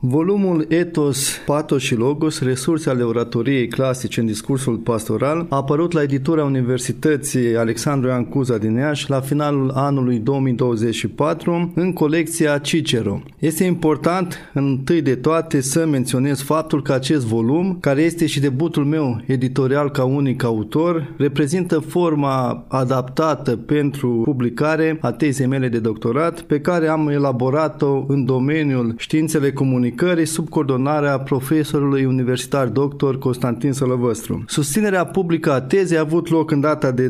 Volumul Ethos, Pathos și Logos, resurse ale oratoriei clasice în discursul pastoral, a apărut la editura Universității Alexandru Ioan Cuza din Iași la finalul anului 2024 în colecția Cicero. Este important, întâi de toate, să menționez faptul că acest volum, care este și debutul meu editorial ca unic autor, reprezintă forma adaptată pentru publicare a tezei mele de doctorat, pe care am elaborat-o în domeniul științele comunicării sub coordonarea profesorului universitar dr. Constantin Sălăvăstru. Susținerea publică a tezei a avut loc în data de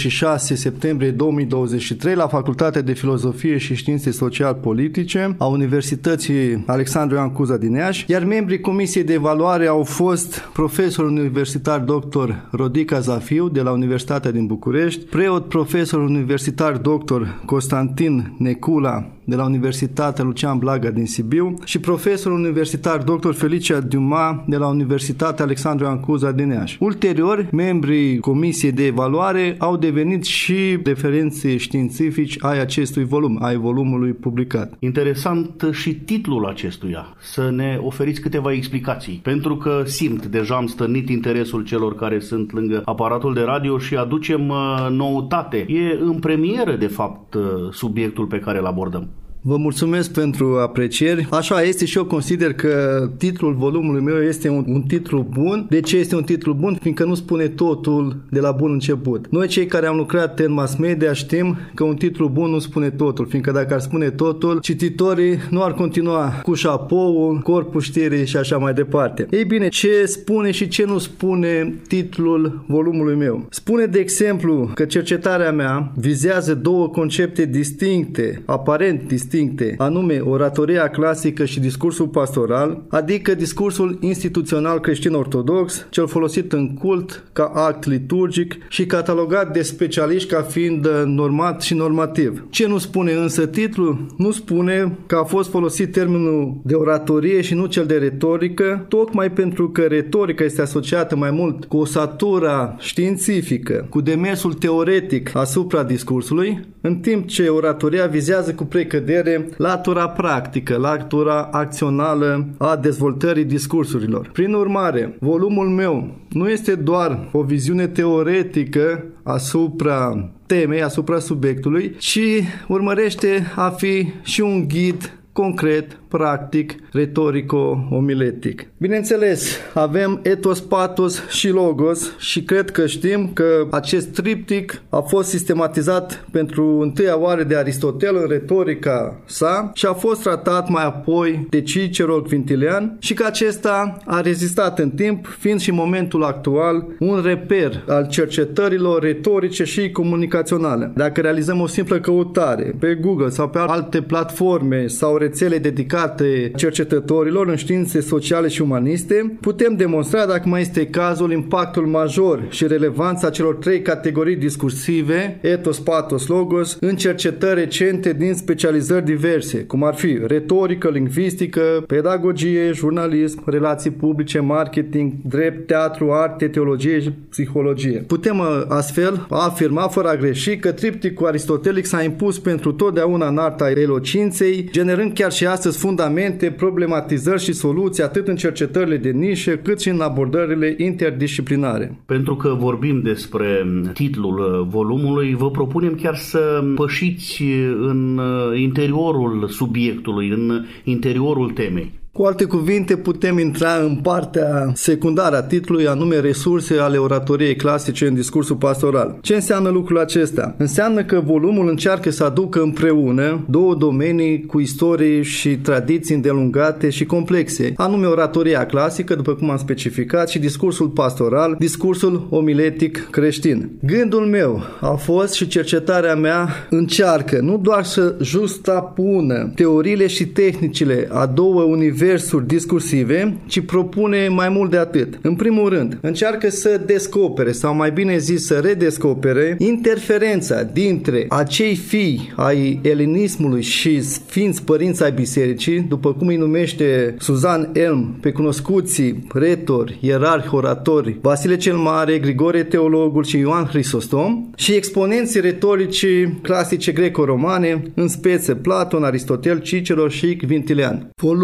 26 septembrie 2023 la Facultatea de Filozofie și Științe Social-Politice a Universității Alexandru Ioan Cuza din Iași, iar membrii Comisiei de Evaluare au fost profesorul universitar dr. Rodica Zafiu de la Universitatea din București, preot profesorul universitar dr. Constantin Necula de la Universitatea Lucian Blaga din Sibiu și profesorul universitar dr. Felicia Diuma de la Universitatea Alexandru Ioan Cuza din Iași. Ulterior, membrii Comisiei de Evaluare au devenit și referenți științifici ai acestui volum, ai volumului publicat. Interesant și titlul acestuia. Să ne oferiți câteva explicații, pentru că simt, deja am stârnit interesul celor care sunt lângă aparatul de radio și aducem noutate. E în premieră, de fapt, subiectul pe care îl abordăm. Vă mulțumesc pentru aprecieri. Așa este și eu consider că titlul volumului meu este un titlu bun. De ce este un titlu bun? Fiindcă nu spune totul de la bun început. Noi cei care am lucrat în mass media știm că un titlu bun nu spune totul, fiindcă dacă ar spune totul, cititorii nu ar continua cu șapoul, corpul știrii și așa mai departe. Ei bine, ce spune și ce nu spune titlul volumului meu? Spune, de exemplu, că cercetarea mea vizează două concepte distincte, aparent distincte, anume oratoria clasică și discursul pastoral, adică discursul instituțional creștin-ortodox, cel folosit în cult ca act liturgic și catalogat de specialiști ca fiind normat și normativ. Ce nu spune însă titlul? Nu spune că a fost folosit termenul de oratorie și nu cel de retorică, tocmai pentru că retorica este asociată mai mult cu osatura științifică, cu demersul teoretic asupra discursului, în timp ce oratoria vizează cu precădere latura practică, latura acțională a dezvoltării discursurilor. Prin urmare, volumul meu nu este doar o viziune teoretică asupra temei, asupra subiectului, ci urmărește a fi și un ghid concret, practic, retorico-omiletic. Bineînțeles, avem ethos, pathos și logos și cred că știm că acest triptic a fost sistematizat pentru întâia oară de Aristotel în retorica sa și a fost tratat mai apoi de Cicero, Quintilian și că acesta a rezistat în timp, fiind și în momentul actual un reper al cercetărilor retorice și comunicaționale. Dacă realizăm o simplă căutare pe Google sau pe alte platforme sau rețele dedicate cercetătorilor în științe sociale și umaniste, putem demonstra, dacă mai este cazul, impactul major și relevanța celor trei categorii discursive, ethos, pathos, logos, în cercetări recente din specializări diverse, cum ar fi retorică, lingvistică, pedagogie, jurnalism, relații publice, marketing, drept, teatru, arte, teologie și psihologie. Putem astfel afirma fără a greși că tripticul aristotelic s-a impus pentru totdeauna în arta elocinței, generând chiar și astăzi fundamente, problematizări și soluții atât în cercetările de nișă cât și în abordările interdisciplinare. Pentru că vorbim despre titlul volumului, vă propunem chiar să pășiți în interiorul subiectului, în interiorul temei. Cu alte cuvinte, putem intra în partea secundară a titlului, anume resurse ale oratoriei clasice în discursul pastoral. Ce înseamnă lucrul acesta? Înseamnă că volumul încearcă să aducă împreună două domenii cu istorii și tradiții îndelungate și complexe, anume oratoria clasică, după cum am specificat, și discursul pastoral, discursul omiletic creștin. Gândul meu a fost și cercetarea mea încearcă nu doar să justapună teoriile și tehnicile a două universuri discursive, ci propune mai mult de atât. În primul rând, încearcă să descopere, sau mai bine zis să redescopere, interferența dintre acei fii ai elenismului și sfinți părinți ai bisericii, după cum îi numește Suzan Elm pe cunoscuții retori, ierarhi, oratori, Vasile cel Mare, Grigore Teologul și Ioan Hristostom, și exponenții retoricii clasice greco-romane, în speță Platon, Aristotel, Cicero și Quintilian. Volumul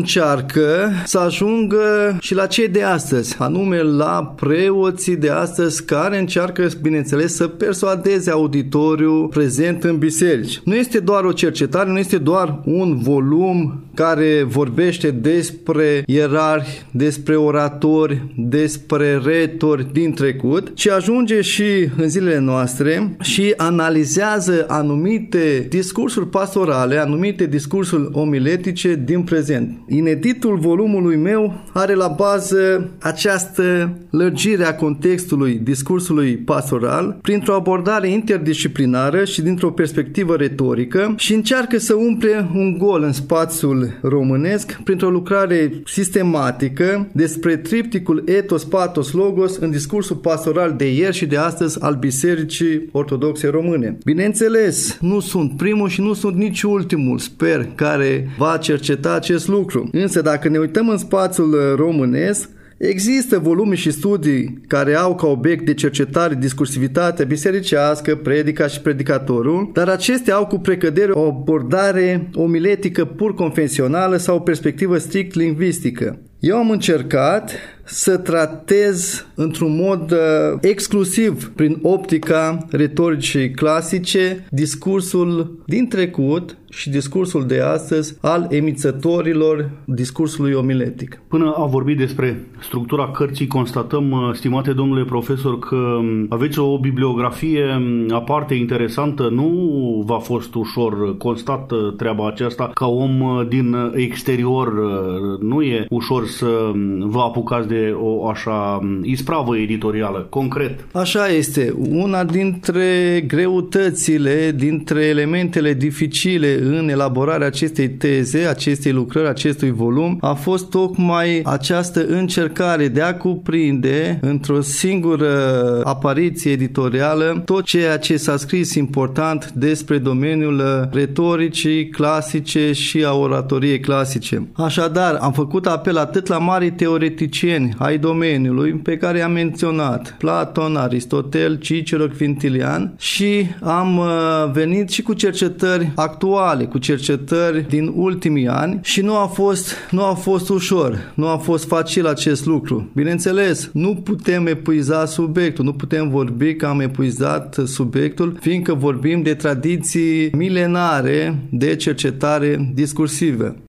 încearcă să ajungă și la cei de astăzi, anume la preoții de astăzi care încearcă, bineînțeles, să persuadeze auditoriul prezent în biserici. Nu este doar o cercetare, nu este doar un volum care vorbește despre ierarhi, despre oratori, despre retori din trecut, ci ajunge și în zilele noastre și analizează anumite discursuri pastorale, anumite discursuri omiletice din prezent. Ineditul volumului meu are la bază această lărgire a contextului discursului pastoral printr-o abordare interdisciplinară și dintr-o perspectivă retorică și încearcă să umple un gol în spațiul românesc printr-o lucrare sistematică despre tripticul ethos, pathos, logos în discursul pastoral de ieri și de astăzi al Bisericii Ortodoxe Române. Bineînțeles, nu sunt primul și nu sunt nici ultimul, sper, care va cerceta acest lucru. Însă dacă ne uităm în spațiul românesc, există volume și studii care au ca obiect de cercetare discursivitatea bisericească, predica și predicatorul, dar acestea au cu precădere o abordare omiletică pur confesională sau o perspectivă strict lingvistică. Eu am încercat să tratez într-un mod exclusiv prin optica retoricii clasice discursul din trecut și discursul de astăzi al emițătorilor discursului omiletic. Până a vorbit despre structura cărții, constatăm, stimate domnule profesor, că aveți o bibliografie aparte interesantă. Nu v-a fost ușor, constat treaba aceasta, ca om din exterior. Nu e ușor să vă apucați de o așa ispravă editorială, concret. Așa este. Una dintre greutățile, dintre elementele dificile în elaborarea acestei teze, acestei lucrări, acestui volum, a fost tocmai această încercare de a cuprinde într-o singură apariție editorială tot ceea ce s-a scris important despre domeniul retoricii clasice și a oratoriei clasice. Așadar, am făcut apel atât la mari teoreticieni ai domeniului pe care am menționat, Platon, Aristotel, Cicero, Quintilian, și am venit și cu cercetări actuale, cu cercetări din ultimii ani și nu a fost ușor, nu a fost facil acest lucru. Bineînțeles, nu putem epuiza subiectul, nu putem vorbi că am epuizat subiectul, fiindcă vorbim de tradiții milenare de cercetare discursivă.